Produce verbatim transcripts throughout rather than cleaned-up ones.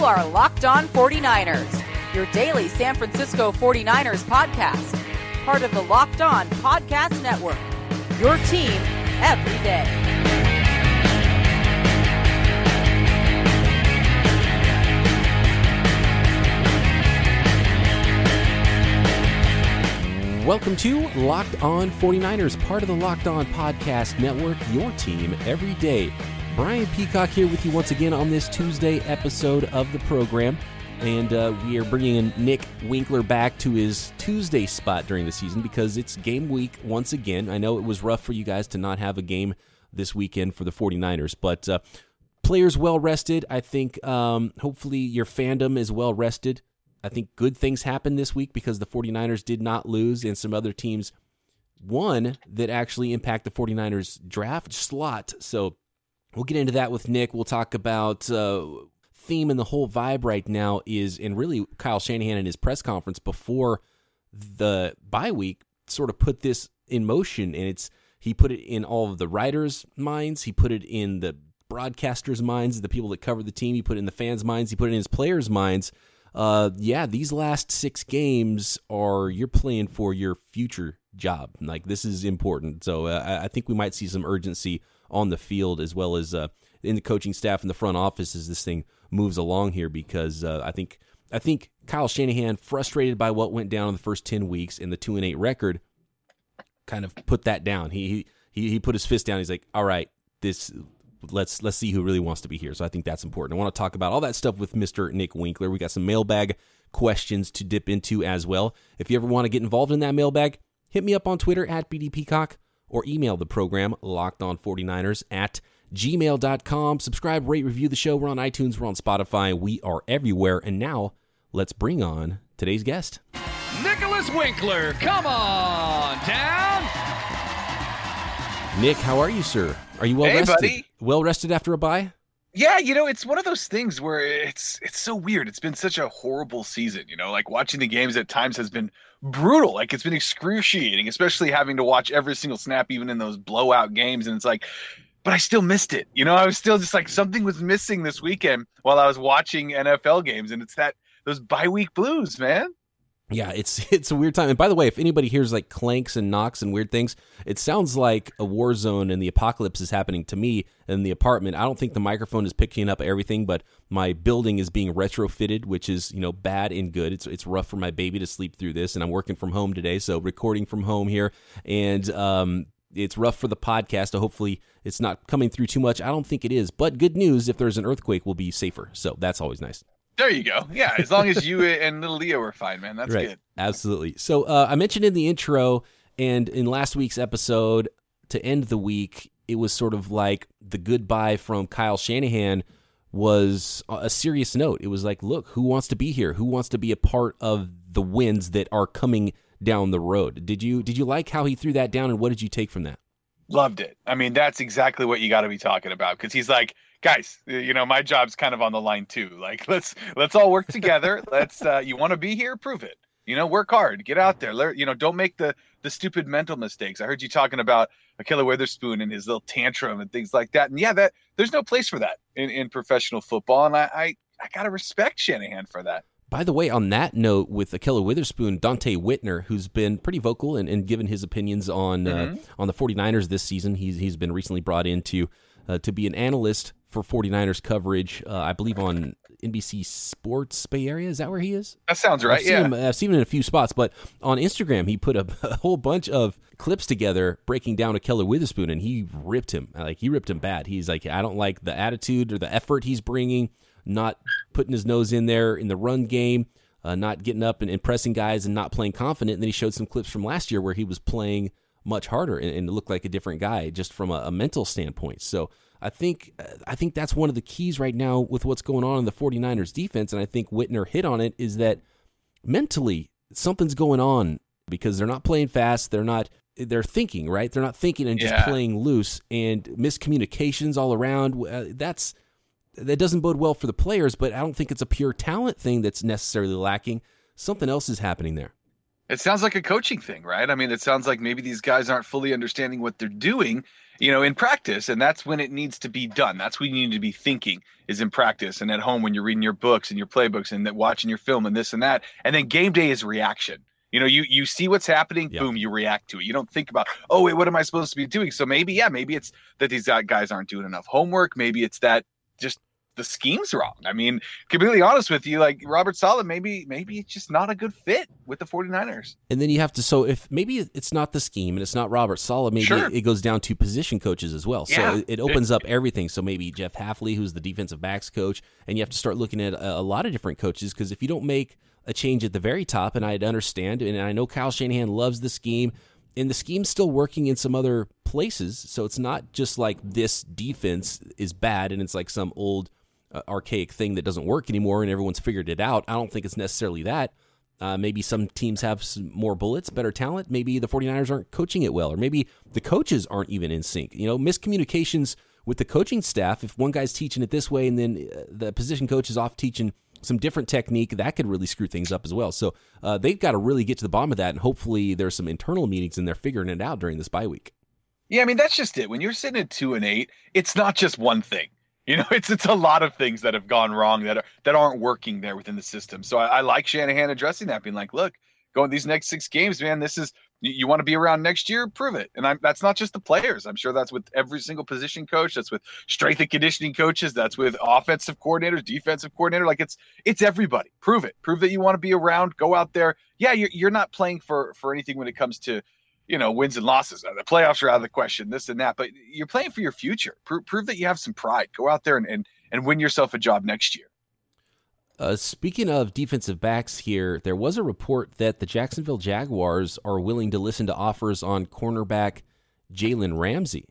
are Locked On forty-niners, your daily San Francisco forty-niners podcast. Part of the Locked On Podcast Network, your team every day. Welcome to Locked On forty-niners, part of the Locked On Podcast Network, your team every day. Brian Peacock here with you once again on this Tuesday episode of the program. And uh, we are bringing Nick Winkler back to his Tuesday spot during the season because it's game week once again. I know it was rough for you guys to not have a game this weekend for the forty-niners, but uh, players well rested. I think um, hopefully your fandom is well rested. I think good things happened this week because the forty-niners did not lose and some other teams won that actually impact the forty-niners draft slot. So we'll get into that with Nick. We'll talk about uh, theme and the whole vibe right now is, and really Kyle Shanahan in his press conference before the bye week sort of put this in motion, and it's he put it in all of the writers' minds, he put it in the broadcasters' minds, the people that cover the team, he put it in the fans' minds, he put it in his players' minds. Uh, yeah, these last six games are you're playing for your future job. Like, this is important. So uh, I think we might see some urgency on the field as well as uh, in the coaching staff and the front office as this thing moves along here, because uh, I think I think Kyle Shanahan, frustrated by what went down in the first ten weeks and the two and eight record, kind of put that down. He he he put his fist down. He's like, all right, this. Let's let's see who really wants to be here. So I think that's important. I want to talk about all that stuff with Mister Nick Winkler. We got some mailbag questions to dip into as well. If you ever want to get involved in that mailbag, hit me up on Twitter at B D Peacock or email the program locked on forty-niners at gmail dot com. Subscribe, rate, review the show. We're on iTunes. We're on Spotify. We are everywhere. And now let's bring on today's guest. Nicholas Winkler, come on down. Nick, how are you, sir? Are you well hey, rested? Buddy. Well rested after a bye? Yeah, you know, it's one of those things where it's it's so weird. It's been such a horrible season, you know, like watching the games at times has been brutal. Like, it's been excruciating, especially having to watch every single snap, even in those blowout games. And it's like, but I still missed it. You know, I was still just like, something was missing this weekend while I was watching N F L games. And it's that those bye week blues, man. Yeah, it's it's a weird time. And by the way, if anybody hears like clanks and knocks and weird things, it sounds like a war zone and the apocalypse is happening to me in the apartment. I don't think the microphone is picking up everything, but my building is being retrofitted, which is, you know, bad and good. It's it's rough for my baby to sleep through this, and I'm working from home today, so recording from home here, and um, it's rough for the podcast. So hopefully it's not coming through too much. I don't think it is, but good news, if there's an earthquake, we'll be safer. So that's always nice. There you go. Yeah, as long as you and little Leo are fine, man. That's right. Good. Absolutely. So uh, I mentioned in the intro and in last week's episode, to end the week, it was sort of like the goodbye from Kyle Shanahan was a serious note. It was like, look, who wants to be here? Who wants to be a part of the wins that are coming down the road? Did you did you like how he threw that down, and what did you take from that? Loved it. I mean, that's exactly what you got to be talking about, because he's like, guys, you know, my job's kind of on the line too. Like, let's let's all work together. Let's uh, you want to be here, prove it. You know, work hard, get out there. Learn, you know, don't make the the stupid mental mistakes. I heard you talking about Ahkello Witherspoon and his little tantrum and things like that. And yeah, that there's no place for that in, in professional football. And I I, I gotta respect Shanahan for that. By the way, on that note, with Ahkello Witherspoon, Dante Whitner, who's been pretty vocal and, and given his opinions on mm-hmm. uh, on the forty-niners this season, he's he's been recently brought in to, uh, to be an analyst for forty-niners coverage, uh, I believe on N B C Sports Bay Area. Is that where he is? That sounds right, I've seen yeah. Him, I've seen him in a few spots, but on Instagram, he put a, a whole bunch of clips together breaking down Ahkello Witherspoon, and he ripped him. Like, he ripped him bad. He's like, I don't like the attitude or the effort he's bringing, not putting his nose in there in the run game, uh, not getting up and, and pressing guys and not playing confident. And then he showed some clips from last year where he was playing much harder and, and looked like a different guy just from a, a mental standpoint. So I think I think that's one of the keys right now with what's going on in the forty-niners defense, and I think Whitner hit on it, is that mentally something's going on because they're not playing fast, they're not they're thinking, right? They're not thinking and just yeah. playing loose, and miscommunications all around. Uh, that's that doesn't bode well for the players, but I don't think it's a pure talent thing that's necessarily lacking. Something else is happening there. It sounds like a coaching thing, right? I mean, it sounds like maybe these guys aren't fully understanding what they're doing, you know, in practice. And that's when it needs to be done. That's when you need to be thinking is in practice and at home when you're reading your books and your playbooks and watching your film and this and that. And then game day is reaction. You know, you you see what's happening, yep. Boom, you react to it. You don't think about, oh, wait, what am I supposed to be doing? So maybe, yeah, maybe it's that these guys aren't doing enough homework. Maybe it's that just the scheme's wrong. I mean, completely honest with you, like Robert Saleh, maybe maybe it's just not a good fit with the 49ers. And then you have to, so if maybe it's not the scheme and it's not Robert Saleh, maybe sure. it, it goes down to position coaches as well. Yeah. So it, it opens up everything. So maybe Jeff Hafley, who's the defensive backs coach, and you have to start looking at a, a lot of different coaches, because if you don't make a change at the very top, and I'd understand, and I know Kyle Shanahan loves the scheme, and the scheme's still working in some other places, so it's not just like this defense is bad and it's like some old uh, archaic thing that doesn't work anymore and everyone's figured it out. I don't think it's necessarily that. Uh, maybe some teams have some more bullets, better talent. Maybe the 49ers aren't coaching it well, or maybe the coaches aren't even in sync. You know, miscommunications with the coaching staff. If one guy's teaching it this way and then the position coach is off teaching some different technique, that could really screw things up as well. So uh, they've got to really get to the bottom of that, and hopefully there's some internal meetings and they're figuring it out during this bye week. Yeah, I mean, that's just it. When you're sitting at two and eight, it's not just one thing. You know, it's it's a lot of things that have gone wrong that are that aren't working there within the system. So I, I like Shanahan addressing that, being like, look, going these next six games, man, this is, you, you want to be around next year, prove it. And I'm, that's not just the players. I'm sure that's with every single position coach. That's with strength and conditioning coaches. That's with offensive coordinators, defensive coordinator. Like it's, it's everybody. Prove it. Prove that you want to be around. Go out there. Yeah, you're, you're not playing for, for anything when it comes to, you know, wins and losses. The playoffs are out of the question, this and that, but you're playing for your future. Pro- prove that you have some pride. Go out there and, and, and win yourself a job next year. Uh, speaking of defensive backs here, there was a report that the Jacksonville Jaguars are willing to listen to offers on cornerback Jalen Ramsey.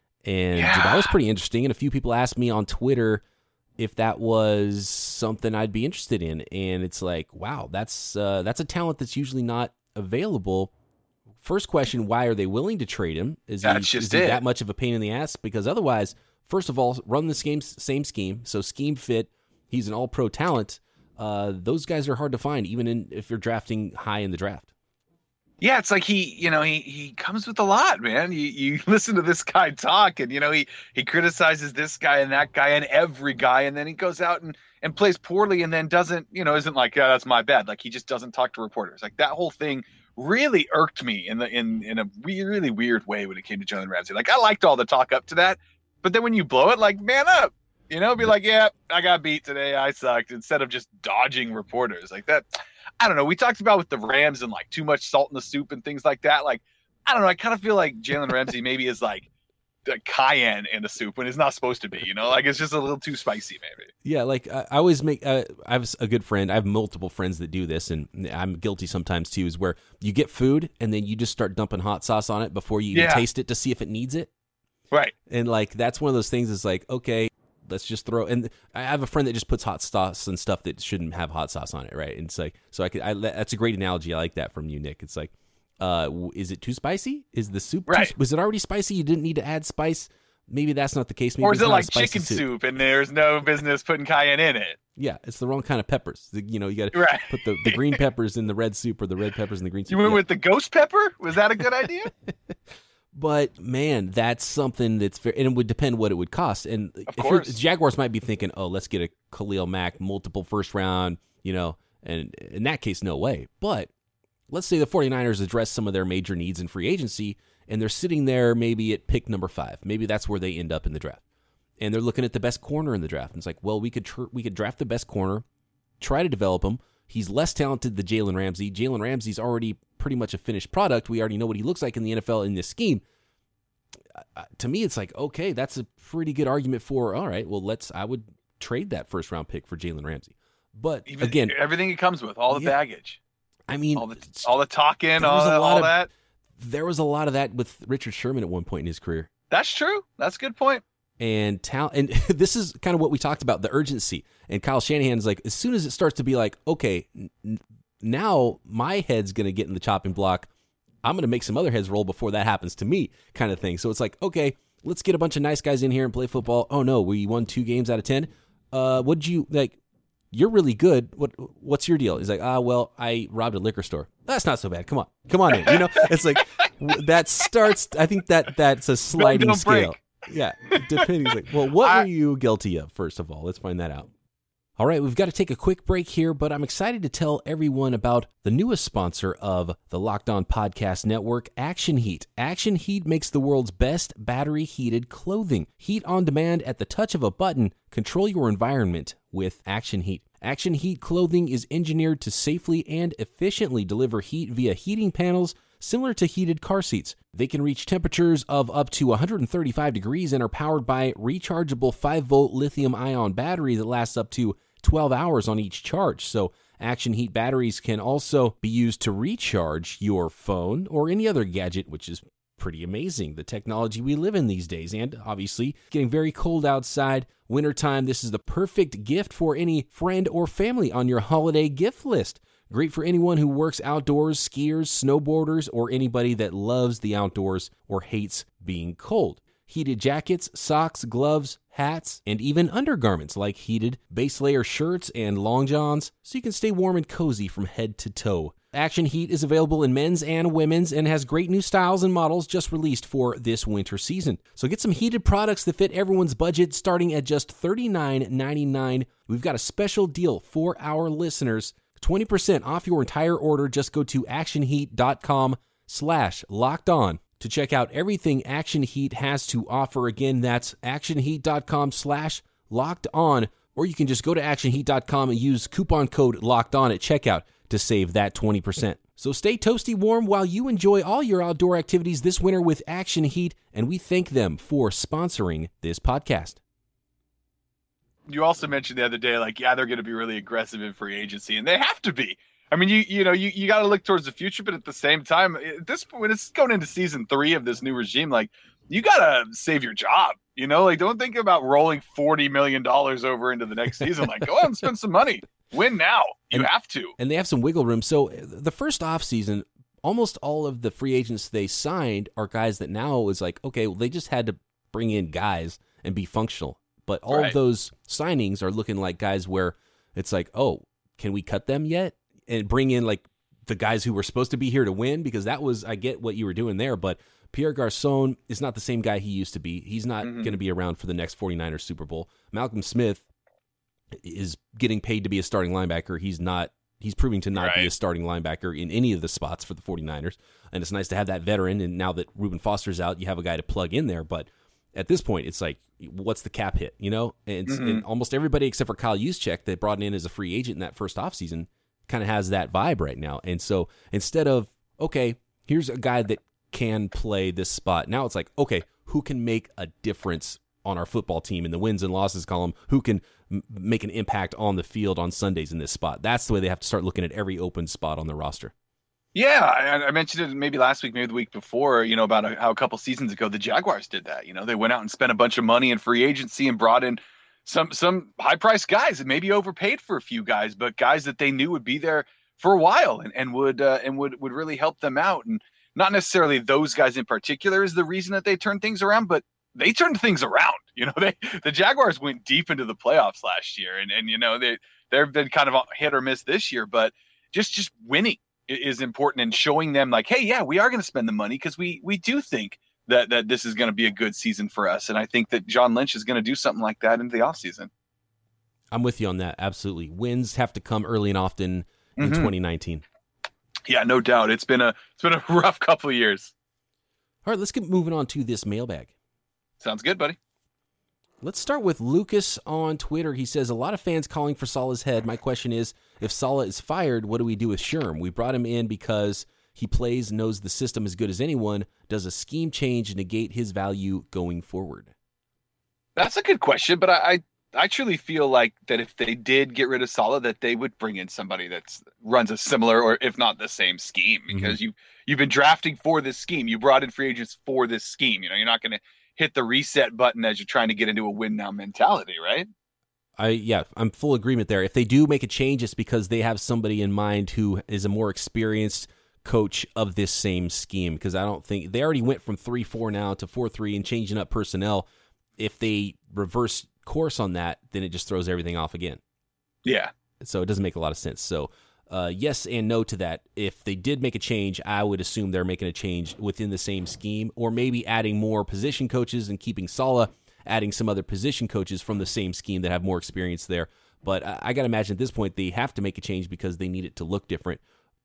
And yeah. that was pretty interesting. And a few people asked me on Twitter if that was something I'd be interested in. And it's like, wow, that's uh, that's a talent that's usually not available. First question, why are they willing to trade him? Is, he, just is he that much of a pain in the ass? Because otherwise, first of all, run the same, same scheme. So scheme fit. He's an all-pro talent. Uh, those guys are hard to find, even in, if you're drafting high in the draft. Yeah, it's like he, you know, he he comes with a lot, man. You you listen to this guy talk, and you know he he criticizes this guy and that guy and every guy, and then he goes out and, and plays poorly, and then doesn't, you know, isn't like, oh, that's my bad. Like he just doesn't talk to reporters. Like that whole thing really irked me in the in in a really weird way when it came to Jalen Ramsey. Like I liked all the talk up to that, but then when you blow it, like man up. You know, be like, yeah, I got beat today. I sucked. Instead of just dodging reporters like that. I don't know. We talked about with the Rams and like too much salt in the soup and things like that. Like, I don't know. I kind of feel like Jalen Ramsey maybe is like the cayenne in the soup when it's not supposed to be, you know, like it's just a little too spicy maybe. Yeah. Like I, I always make, uh, I have a good friend. I have multiple friends that do this, and I'm guilty sometimes too, is where you get food and then you just start dumping hot sauce on it before you even yeah. taste it to see if it needs it. Right. And like, that's one of those things is like, okay, let's just throw, and I have a friend that just puts hot sauce and stuff that shouldn't have hot sauce on it, right? And it's like, so I could, I, that's a great analogy. I like that from you, Nick. It's like, uh, is it too spicy? Is the soup, right. too, was it already spicy? You didn't need to add spice? Maybe that's not the case. Maybe or is it's it not like a spicy chicken soup. soup and there's no business putting cayenne in it? Yeah, it's the wrong kind of peppers. The, you know, you got to right. put the, the green peppers in the red soup or the red peppers in the green soup. You went yeah. with the ghost pepper? Was that a good idea? But man, that's something that's fair, and it would depend what it would cost. And of if course, the Jaguars might be thinking, "Oh, let's get a Khalil Mack, multiple first round," you know. And in that case, no way. But let's say the 49ers address some of their major needs in free agency, and they're sitting there maybe at pick number five. Maybe that's where they end up in the draft, and they're looking at the best corner in the draft. And it's like, well, we could tr- we could draft the best corner, try to develop him. He's less talented than Jalen Ramsey. Jalen Ramsey's already pretty much a finished product. We already know what he looks like in the N F L in this scheme. Uh, to me, it's like, okay, that's a pretty good argument for, all right, well, let's, I would trade that first round pick for Jalen Ramsey. But Even, again, everything it comes with, all the yeah, baggage. I mean, all the, all the talking, all, all of, that. There was a lot of that with Richard Sherman at one point in his career. That's true. That's a good point. And talent, and this is kind of what we talked about, the urgency. And Kyle Shanahan's like, as soon as it starts to be like, okay, n- now my head's going to get in the chopping block, I'm going to make some other heads roll before that happens to me, kind of thing. So it's like, okay, let's get a bunch of nice guys in here and play football. Oh no, we won two games out of ten. Uh, what'd you like? you're really good. What what's your deal? He's like, ah, well, I robbed a liquor store. That's not so bad. Come on, come on in. You know, it's like that starts. I think that that's a sliding don't scale. break. Yeah, depending. Like, well, what I, were you guilty of? First of all, let's find that out. All right, we've got to take a quick break here, but I'm excited to tell everyone about the newest sponsor of the Locked On Podcast Network, Action Heat. Action Heat makes the world's best battery-heated clothing. Heat on demand at the touch of a button. Control your environment with Action Heat. Action Heat clothing is engineered to safely and efficiently deliver heat via heating panels similar to heated car seats. They can reach temperatures of up to one hundred thirty-five degrees and are powered by rechargeable five volt lithium-ion battery that lasts up to twelve hours on each charge. So Action Heat batteries can also be used to recharge your phone or any other gadget, which is pretty amazing, the technology we live in these days. And obviously, getting very cold outside, wintertime, this is the perfect gift for any friend or family on your holiday gift list. Great for anyone who works outdoors, skiers, snowboarders, or anybody that loves the outdoors or hates being cold. Heated jackets, socks, gloves, hats, and even undergarments like heated base layer shirts and long johns, so you can stay warm and cozy from head to toe. Action Heat is available in men's and women's and has great new styles and models just released for this winter season. So get some heated products that fit everyone's budget starting at just thirty-nine ninety-nine. We've got a special deal for our listeners. twenty percent off your entire order. Just go to actionheat.com slash locked on to check out everything Action Heat has to offer. Again, that's actionheat.com slash locked on, or you can just go to actionheat dot com and use coupon code locked on at checkout to save that twenty percent. So stay toasty warm while you enjoy all your outdoor activities this winter with Action Heat, and we thank them for sponsoring this podcast. You also mentioned the other day, like, yeah, they're going to be really aggressive in free agency, and they have to be. I mean, you you know, you, you got to look towards the future, but at the same time, at this point, when it's going into season three of this new regime, like, you got to save your job. You know, like, don't think about rolling forty million dollars over into the next season. Like, go out and spend some money. Win now. You and, have to. And they have some wiggle room. So the first offseason, almost all of the free agents they signed are guys that now is like, okay, well, they just had to bring in guys and be functional. But all right. of those signings are looking like guys where it's like, oh, can we cut them yet? And bring in like the guys who were supposed to be here to win, because that was, I get what you were doing there, but Pierre Garçon is not the same guy he used to be. He's not mm-hmm. going to be around for the next 49ers Super Bowl. Malcolm Smith is getting paid to be a starting linebacker. He's not, he's proving to not right. be a starting linebacker in any of the spots for the 49ers. And it's nice to have that veteran. And now that Reuben Foster's out, you have a guy to plug in there. But at this point, it's like, what's the cap hit, you know? And, mm-hmm. and almost everybody except for Kyle Juszczyk that brought in as a free agent in that first offseason kind of has that vibe right now. And so instead of, okay, here's a guy that can play this spot, now it's like, okay, who can make a difference on our football team in the wins and losses column? Who can m- make an impact on the field on Sundays in this spot? That's the way they have to start looking at every open spot on the roster. Yeah, I, I mentioned it maybe last week, maybe the week before, you know, about a, how a couple seasons ago the Jaguars did that. You know, they went out and spent a bunch of money in free agency and brought in some some high-priced guys that maybe overpaid for a few guys, but guys that they knew would be there for a while and, and would uh, and would would really help them out. And not necessarily those guys in particular is the reason that they turned things around, but they turned things around. You know, they the Jaguars went deep into the playoffs last year, and and you know they they've been kind of hit or miss this year, but just just winning is important and showing them like, hey, yeah, we are going to spend the money because we we do think that that this is going to be a good season for us. And I think that John Lynch is going to do something like that into the offseason. I'm with you on that. Absolutely. Wins have to come early and often in mm-hmm. twenty nineteen. Yeah, no doubt. It's been a it's been a rough couple of years. All right, let's get moving on to this mailbag. Sounds good, buddy. Let's start with Lucas on Twitter. He says, a lot of fans calling for Saleh's head. My question is, if Saleh is fired, what do we do with Sherm? We brought him in because he plays, knows the system as good as anyone. Does a scheme change negate his value going forward? That's a good question, but I, I, I truly feel like that if they did get rid of Saleh, that they would bring in somebody that runs a similar or if not the same scheme, because mm-hmm. you, you've been drafting for this scheme. You brought in free agents for this scheme. You know, you're not going to hit the reset button as you're trying to get into a win now mentality, right? I yeah, I'm full agreement there. If they do make a change, it's because they have somebody in mind who is a more experienced coach of this same scheme, because I don't think they already went from three four now to four three and changing up personnel. If they reverse course on that, then it just throws everything off again. Yeah, So it doesn't make a lot of sense. So uh, yes and no to that. If they did make a change, I would assume they're making a change within the same scheme, or maybe adding more position coaches and keeping Saleh, adding some other position coaches from the same scheme that have more experience there. But I, I got to imagine at this point they have to make a change because they need it to look different,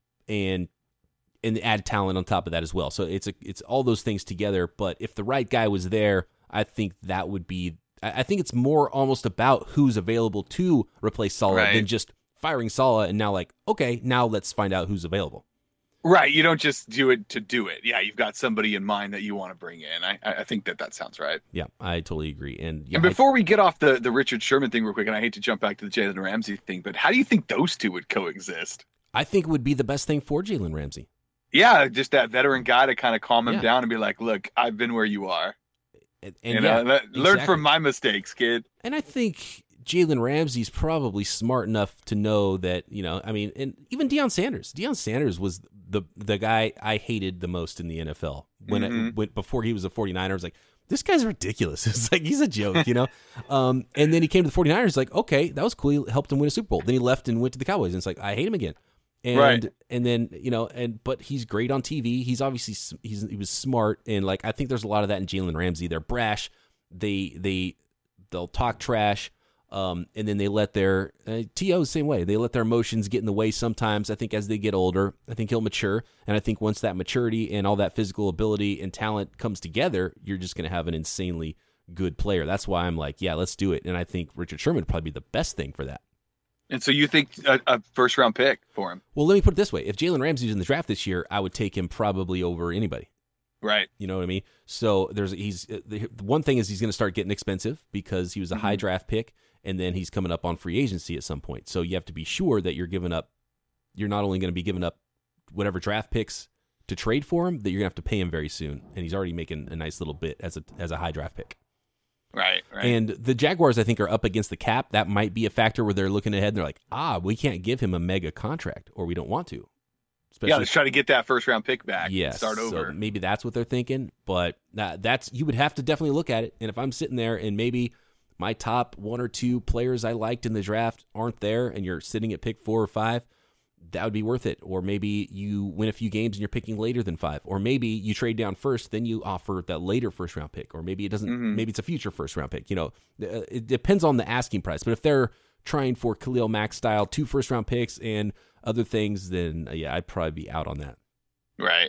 and and add talent on top of that as well. So it's a it's all those things together. But if the right guy was there, I think that would be. I, I think it's more almost about who's available to replace Saleh right. than just firing Saleh and now like, okay, now let's find out who's available. Right. You don't just do it to do it. Yeah, you've got somebody in mind that you want to bring in. I, I think that that sounds right. Yeah, I totally agree. And, yeah, and before I, we get off the, the Richard Sherman thing real quick, and I hate to jump back to the Jalen Ramsey thing, but how do you think those two would coexist? I think it would be the best thing for Jalen Ramsey. Yeah, just that veteran guy to kind of calm him yeah. down and be like, look, I've been where you are. And, and you yeah, know, exactly. Learn from my mistakes, kid. And I think Jalen Ramsey's probably smart enough to know that, you know, I mean, and even Deion Sanders. Deion Sanders was the the guy I hated the most in the N F L. When, mm-hmm. it, when before he was a forty-niner, I was like, this guy's ridiculous. It's like, he's a joke, you know? um, and then he came to the forty-niners, like, okay, that was cool. He helped him win a Super Bowl. Then he left and went to the Cowboys, and it's like, I hate him again. And right. and then, you know, and but he's great on T V. He's obviously he's he was smart, and like I think there's a lot of that in Jalen Ramsey. They're brash. They they they'll talk trash, um, and then they let their uh, T O the same way. They let their emotions get in the way sometimes. I think as they get older, I think he'll mature, and I think once that maturity and all that physical ability and talent comes together, you're just going to have an insanely good player. That's why I'm like, yeah, let's do it. And I think Richard Sherman would probably be the best thing for that. And so you think a, a first round pick for him? Well, let me put it this way: if Jalen Ramsey's in the draft this year, I would take him probably over anybody. Right. You know what I mean? So there's he's the one thing is he's going to start getting expensive because he was a mm-hmm. high draft pick, and then he's coming up on free agency at some point. So you have to be sure that you're giving up. You're not only going to be giving up whatever draft picks to trade for him, that you're going to have to pay him very soon, and he's already making a nice little bit as a as a high draft pick. Right, right. And the Jaguars, I think, are up against the cap. That might be a factor where they're looking ahead and they're like, ah, we can't give him a mega contract, or we don't want to. Especially, yeah, let's try to get that first round pick back. Yes, and start over. So maybe that's what they're thinking. But that, that's you would have to definitely look at it. And if I'm sitting there and maybe my top one or two players I liked in the draft aren't there, and you're sitting at pick four or five, that would be worth it. Or maybe you win a few games and you're picking later than five. Or maybe you trade down first, then you offer that later first round pick. Or maybe it doesn't. Mm-hmm. Maybe it's a future first round pick. You know, it depends on the asking price. But if they're trying for Khalil Mack style two first round picks and other things, then uh, yeah, I'd probably be out on that. Right.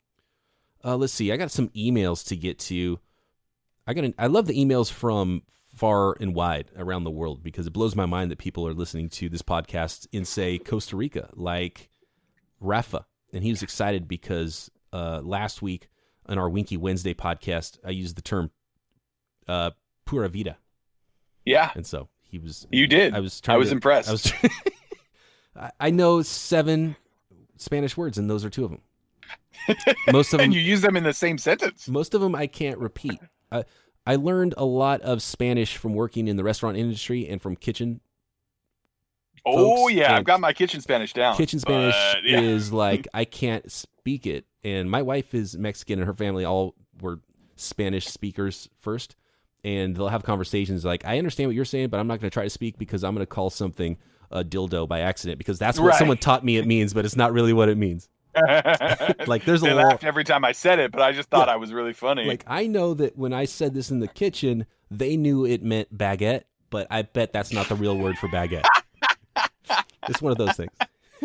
Uh, let's see. I got some emails to get to. I got. An, I love the emails from far and wide around the world because it blows my mind that people are listening to this podcast in, say, Costa Rica, like Rafa. And he was excited because uh, last week on our Winky Wednesday podcast, I used the term uh, pura vida. Yeah. And so he was. You did. I was. Trying I was to, impressed. I was. I know seven Spanish words, and those are two of them. Most of them, and you use them in the same sentence. Most of them I can't repeat. I, I learned a lot of Spanish from working in the restaurant industry and from kitchen. Oh, folks. yeah. And I've got my kitchen Spanish down. Kitchen Spanish but, yeah. is like, I can't speak it. And my wife is Mexican, and her family all were Spanish speakers first. And they'll have conversations like, I understand what you're saying, but I'm not going to try to speak because I'm going to call something a dildo by accident because that's what right. someone taught me it means, but it's not really what it means. Like there's a they lot. laughed every time I said it, but I just thought yeah. I was really funny. Like I know that when I said this in the kitchen, they knew it meant baguette, but I bet that's not the real word for baguette. It's one of those things.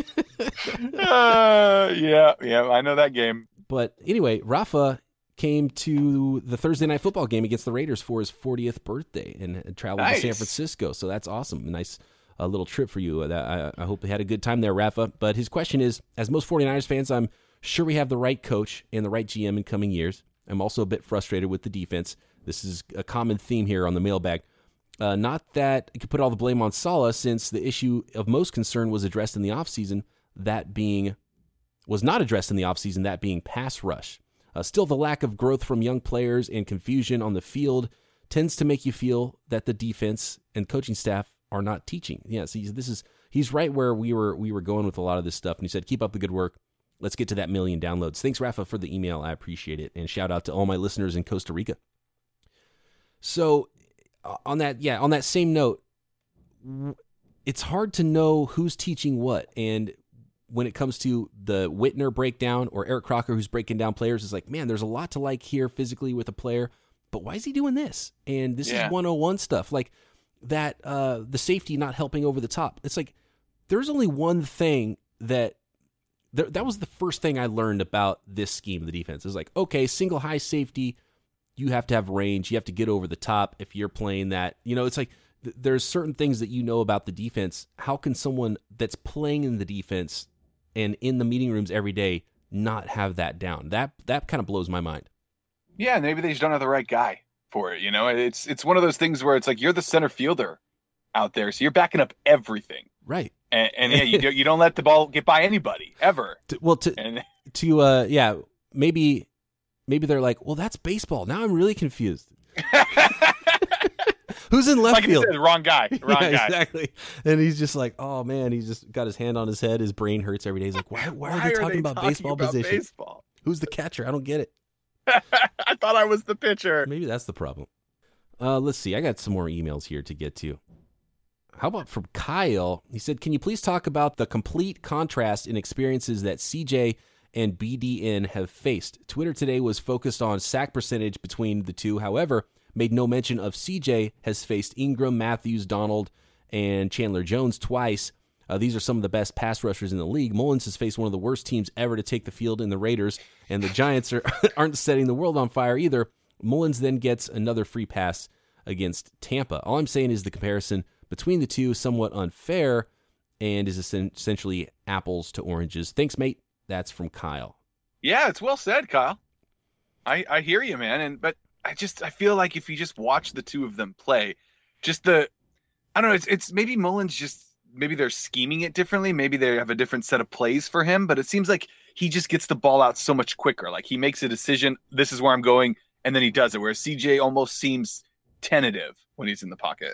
uh, yeah, yeah, I know that game. But anyway, Rafa came to the Thursday night football game against the Raiders for his fortieth birthday and traveled nice. to San Francisco. So that's awesome. A nice a little trip for you. I, I hope you had a good time there, Rafa. But his question is, as most 49ers fans, I'm sure we have the right coach and the right G M in coming years. I'm also a bit frustrated with the defense. This is a common theme here on the mailbag. Uh, not that I could put all the blame on Saleh, since the issue of most concern was addressed in the offseason, that being, was not addressed in the offseason, that being pass rush. Uh, still, the lack of growth from young players and confusion on the field tends to make you feel that the defense and coaching staff are not teaching. Yeah, see, this is he's right where we were we were going with a lot of this stuff. And he said, keep up the good work. Let's get to that million downloads. Thanks, Rafa, for the email. I appreciate it. And shout out to all my listeners in Costa Rica. So on that, yeah, on that same note, it's hard to know who's teaching what. And when it comes to the Whitner breakdown or Eric Crocker who's breaking down players, it's like, man, there's a lot to like here physically with a player, but why is he doing this? And this yeah. is one oh one stuff. Like that, uh, the safety not helping over the top. It's like, there's only one thing that, th- that was the first thing I learned about this scheme of the defense. It was like, okay, single high safety, you have to have range, you have to get over the top if you're playing that. You know, it's like, th- there's certain things that you know about the defense. How can someone that's playing in the defense and in the meeting rooms every day not have that down? That that kind of blows my mind. Yeah, maybe they just don't have the right guy for it. You know, it's it's one of those things where it's like you're the center fielder out there, so you're backing up everything, right? And, and yeah, you don't, you don't let the ball get by anybody ever. To, well, to and, to uh, yeah, maybe maybe they're like, well, that's baseball. Now I'm really confused. Who's in left like field? Said, wrong guy. Wrong yeah, guy. Exactly. And he's just like, oh man, he's just got his hand on his head. His brain hurts every day. He's like, why, why, why are they talking, are they about, talking baseball about baseball position? Baseball? Who's the catcher? I don't get it. I thought I was the pitcher. Maybe that's the problem. Uh, let's see. I got some more emails here to get to. How about from Kyle? He said, can you please talk about the complete contrast in experiences that C J and B D N have faced? Twitter today was focused on sack percentage between the two. However, made no mention of C J has faced Ingram, Matthews, Donald, and Chandler Jones twice. Uh, these are some of the best pass rushers in the league. Mullins has faced one of the worst teams ever to take the field in the Raiders, and the Giants are, aren't setting the world on fire either. Mullins then gets another free pass against Tampa. All I'm saying is the comparison between the two is somewhat unfair and is essentially apples to oranges. Thanks, mate. That's from Kyle. Yeah, it's well said, Kyle. I, I hear you, man. And but I just I feel like if you just watch the two of them play, just the I don't know, it's it's maybe Mullins just maybe they're scheming it differently, maybe they have a different set of plays for him, but it seems like he just gets the ball out so much quicker. Like he makes a decision, this is where I'm going, and then he does it. Whereas C J almost seems tentative when he's in the pocket.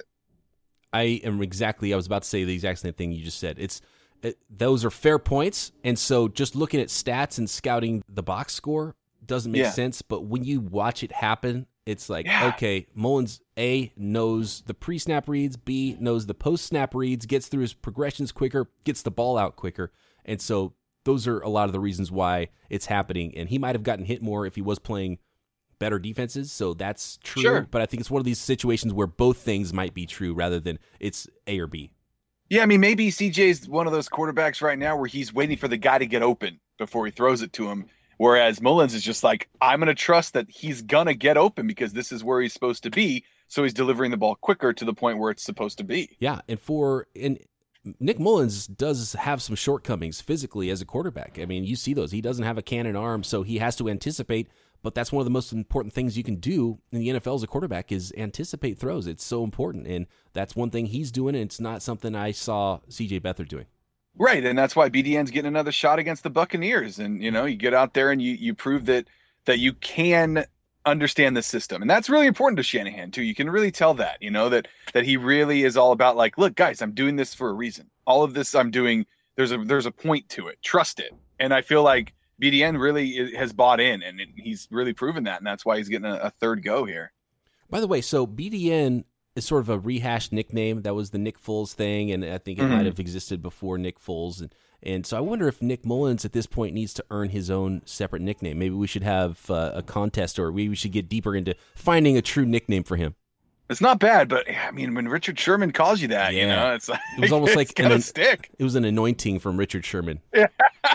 I am exactly I was about to say the exact same thing you just said. It's it, those are fair points, and so just looking at stats and scouting the box score doesn't make yeah. sense, but when you watch it happen, it's like, yeah. okay, Mullins, A, knows the pre-snap reads, B, knows the post-snap reads, gets through his progressions quicker, gets the ball out quicker, and so those are a lot of the reasons why it's happening, and he might have gotten hit more if he was playing better defenses, so that's true, sure. But I think it's one of these situations where both things might be true rather than it's A or B. Yeah, I mean, maybe C J's one of those quarterbacks right now where he's waiting for the guy to get open before he throws it to him. Whereas Mullins is just like, I'm going to trust that he's going to get open because this is where he's supposed to be. So he's delivering the ball quicker to the point where it's supposed to be. Yeah. And for, and Nick Mullins does have some shortcomings physically as a quarterback. I mean, you see those. He doesn't have a cannon arm, so he has to anticipate. But that's one of the most important things you can do in the N F L as a quarterback is anticipate throws. It's so important. And that's one thing he's doing. And it's not something I saw C J Beathard doing. Right, and that's why B D N's getting another shot against the Buccaneers. And, you know, you get out there and you you prove that that you can understand the system. And that's really important to Shanahan, too. You can really tell that, you know, that that he really is all about, like, look, guys, I'm doing this for a reason. All of this I'm doing, there's a there's a point to it. Trust it. And I feel like B D N really has bought in, and he's really proven that, and that's why he's getting a, a third go here. By the way, so B D N is sort of a rehashed nickname. That was the Nick Foles thing, and I think it mm-hmm. might have existed before Nick Foles. And, and so I wonder if Nick Mullins at this point needs to earn his own separate nickname. Maybe we should have uh, a contest, or maybe we should get deeper into finding a true nickname for him. It's not bad, but I mean, when Richard Sherman calls you that, yeah. you know, it's like, it was almost like an, stick. It was an anointing from Richard Sherman. Yeah,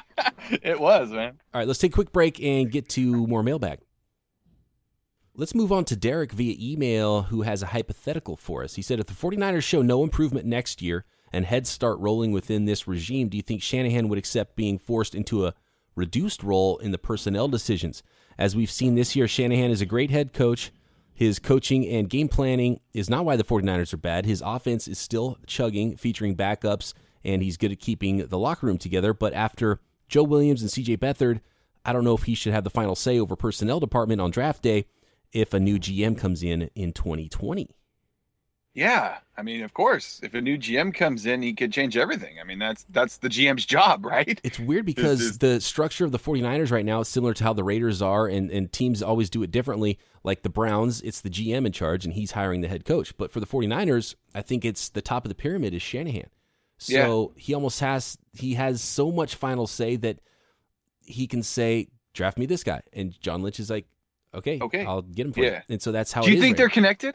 it was, man. All right, let's take a quick break and get to more mailbag. Let's move on to Derek via email, who has a hypothetical for us. He said, if the 49ers show no improvement next year and heads start rolling within this regime, do you think Shanahan would accept being forced into a reduced role in the personnel decisions? As we've seen this year, Shanahan is a great head coach. His coaching and game planning is not why the 49ers are bad. His offense is still chugging, featuring backups, and he's good at keeping the locker room together. But after Joe Williams and C J Beathard, I don't know if he should have the final say over personnel department on draft day if a new G M comes in in twenty twenty. Yeah, I mean, of course, if a new G M comes in, he could change everything. I mean, that's that's the G M's job, right? It's weird because is... the structure of the 49ers right now is similar to how the Raiders are, and, and teams always do it differently. Like the Browns, it's the G M in charge, and he's hiring the head coach. But for the 49ers, I think it's the top of the pyramid is Shanahan. So yeah. he almost has he has so much final say that he can say, draft me this guy. And John Lynch is like, okay, okay. I'll get him for yeah. you. And so that's how Do you it is think right they're now. connected?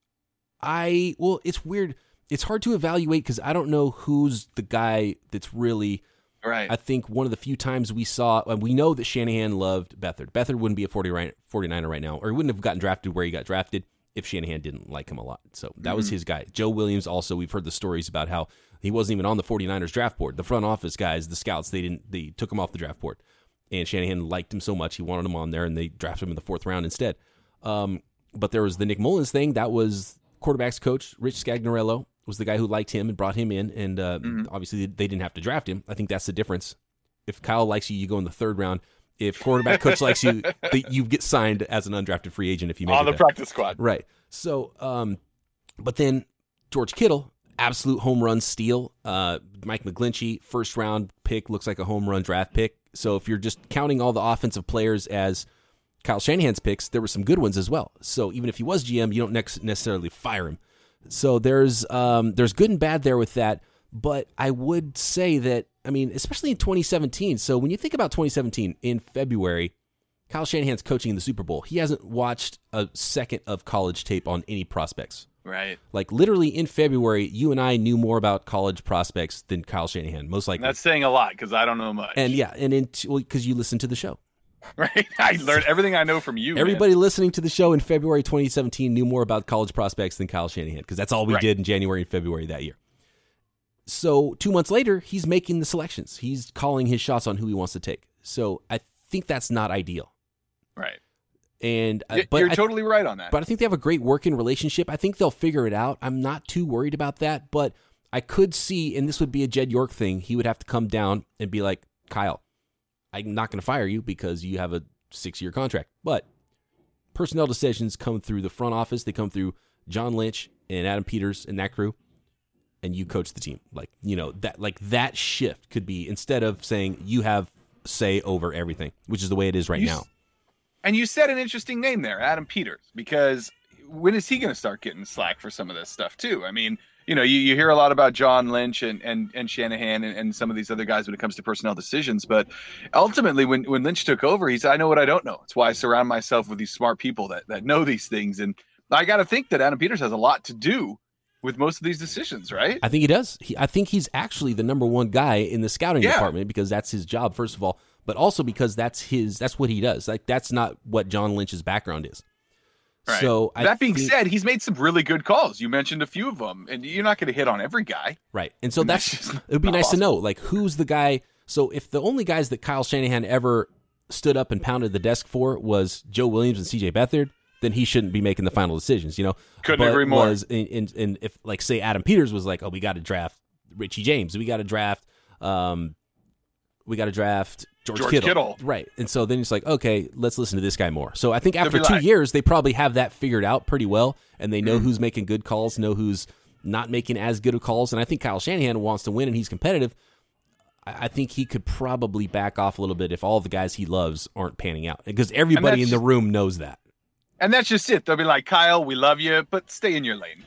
I, well, it's weird. It's hard to evaluate because I don't know who's the guy that's really, right. I think one of the few times we saw, and we know that Shanahan loved Beathard. Beathard wouldn't be a forty-niner right now, or he wouldn't have gotten drafted where he got drafted if Shanahan didn't like him a lot. So that mm-hmm. was his guy. Joe Williams also, we've heard the stories about how he wasn't even on the forty-niners draft board. The front office guys, the scouts, they didn't, they took him off the draft board. And Shanahan liked him so much, he wanted him on there, and they drafted him in the fourth round instead. Um, but there was the Nick Mullins thing. That was quarterback's coach, Rich Scagnarello, was the guy who liked him and brought him in. And uh, mm-hmm. obviously they didn't have to draft him. I think that's the difference. If Kyle likes you, you go in the third round. If quarterback coach likes you, they, you get signed as an undrafted free agent if you make on it the back. practice squad. Right. So, um, but then George Kittle, absolute home run steal. Uh, Mike McGlinchey, first round pick, looks like a home run draft pick. So if you're just counting all the offensive players as Kyle Shanahan's picks, there were some good ones as well. So even if he was G M, you don't ne- necessarily fire him. So there's um, there's good and bad there with that. But I would say that, I mean, especially in twenty seventeen. So when you think about twenty seventeen, in February, Kyle Shanahan's coaching in the Super Bowl. He hasn't watched a second of college tape on any prospects. Right. Like literally in February, you and I knew more about college prospects than Kyle Shanahan, most likely. That's saying a lot because I don't know much. And yeah, and in well, because you listen to the show. Right. I learned everything I know from you. Everybody man. listening to the show in February twenty seventeen knew more about college prospects than Kyle Shanahan because that's all we right. did in January and February that year. So two months later, he's making the selections. He's calling his shots on who he wants to take. So I think that's not ideal. Right. And uh, You're but You're I, totally right on that. But I think they have a great working relationship. I think they'll figure it out. I'm not too worried about that. But I could see, and this would be a Jed York thing, he would have to come down and be like, Kyle, I'm not going to fire you because you have a six-year contract. But personnel decisions come through the front office. They come through John Lynch and Adam Peters and that crew. And you coach the team. Like, you know, that like that shift could be, instead of saying you have say over everything, which is the way it is right you, now. And you said an interesting name there, Adam Peters, because when is he going to start getting slack for some of this stuff too? I mean, you know, you, you hear a lot about John Lynch and, and, and Shanahan and, and some of these other guys when it comes to personnel decisions. But ultimately, when, when Lynch took over, he said, I know what I don't know. It's why I surround myself with these smart people that, that know these things. And I got to think that Adam Peters has a lot to do with most of these decisions, right? I think he does. He, I think he's actually the number one guy in the scouting yeah. department because that's his job, first of all, but also because that's his, that's what he does. Like, that's not what John Lynch's background is. Right. So I that being think, said, he's made some really good calls. You mentioned a few of them, and you're not going to hit on every guy. Right. And so and that's, that's it would be nice awesome. to know, like, who's the guy. So if the only guys that Kyle Shanahan ever stood up and pounded the desk for was Joe Williams and C J Beathard, then he shouldn't be making the final decisions, you know? Couldn't but agree more. Was, and, and, and if, like, say Adam Peters was like, oh, we got to draft Richie James. We got to draft, um, we got to draft George, George Kittle. Kittle. Right. And so then it's like, okay, let's listen to this guy more. So I think after be two like- years, they probably have that figured out pretty well, and they know Mm-hmm. who's making good calls, know who's not making as good of calls. And I think Kyle Shanahan wants to win, and he's competitive. I I think he could probably back off a little bit if all the guys he loves aren't panning out, because everybody in that's- the room knows that. And that's just it. They'll be like, Kyle, we love you, but stay in your lane.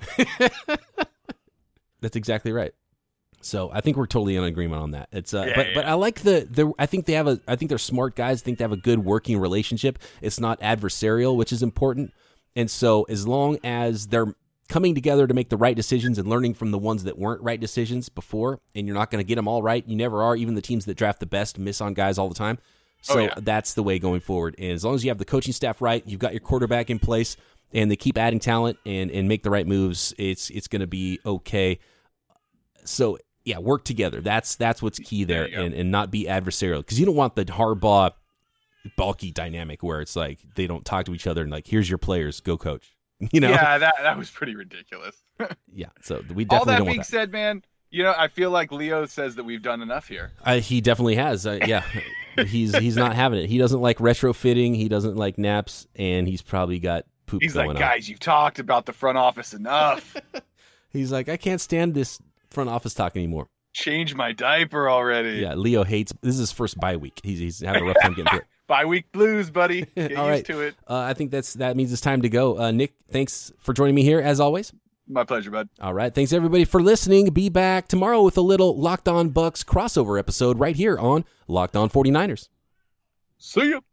That's exactly right. So I think we're totally in agreement on that. It's uh, Yeah, but yeah. but I like the the I think they have a I think they're smart guys. I think they have a good working relationship. It's not adversarial, which is important. And so as long as they're coming together to make the right decisions and learning from the ones that weren't right decisions before, and you're not going to get them all right. You never are. Even the teams that draft the best miss on guys all the time. So Oh, yeah. that's the way going forward. And as long as you have the coaching staff right, you've got your quarterback in place, and they keep adding talent and, and make the right moves, it's it's going to be okay. So, yeah, work together. That's that's what's key there, There you go. and, and not be adversarial. Because you don't want the Harbaugh, bulky dynamic where it's like they don't talk to each other and like, here's your players, go coach. You know? Yeah, that, that was pretty ridiculous. Yeah, so we All definitely that don't being want that. said, man, you know, I feel like Leo says that we've done enough here. Uh, he definitely has. Uh, yeah, he's he's not having it. He doesn't like retrofitting. He doesn't like naps, and he's probably got poop He's going like, on. guys, you've talked about the front office enough. He's like, I can't stand this front office talk anymore. Change my diaper already. Yeah, Leo hates. This is his first bye week. He's he's having a rough time getting through it. Bye week blues, buddy. Get All used right. to it. Uh, I think that's that means it's time to go. Uh, Nick, thanks for joining me here as always. My pleasure, bud. All right. Thanks, everybody, for listening. Be back tomorrow with a little Locked On Bucks crossover episode right here on Locked On forty-niners. See ya.